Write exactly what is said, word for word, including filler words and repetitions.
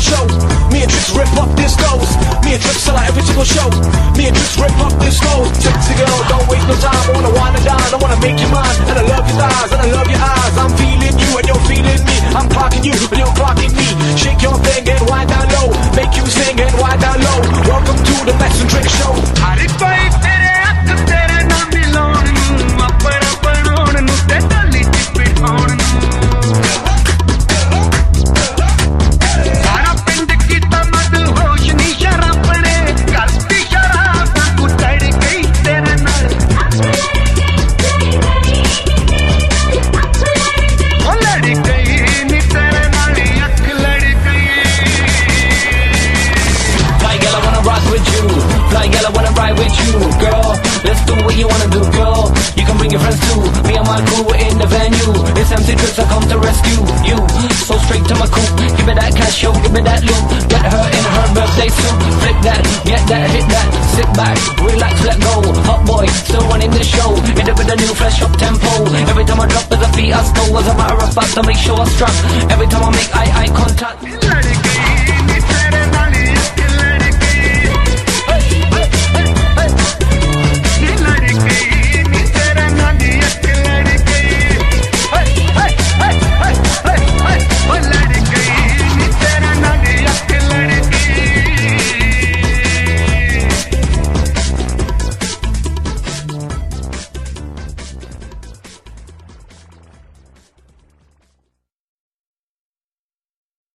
show. Me and Tricks rip up this nose. Me and Tricks sell out every single show. Me and Tricks rip up this nose. Sexy girl, don't waste no time. I wanna wine and dine, I wanna make you mine. And I love your thighs, and I love your eyes. I'm feeling you and you're feeling me. I'm clocking you and you're clocking me. Shake your thing and wind down low. Make you sing and wind down low. Welcome to the Max and Tricks show. Fly girl, I wanna ride with you, girl. Let's do what you wanna do, girl. You can bring your friends too. Me and my crew, we're in the venue. It's M C Tricks, I come to rescue you. So straight to my coupe. Give me that cash, yo, give me that loot. Get her in her birthday suit. Flip that, get that, hit that. Sit back, relax, let go. Hot boy, still running the show. Hit it with a new fresh up tempo. Every time I drop with a beat, I stole. As a matter of fact, to make sure I struck. Every time I make eye eye contact.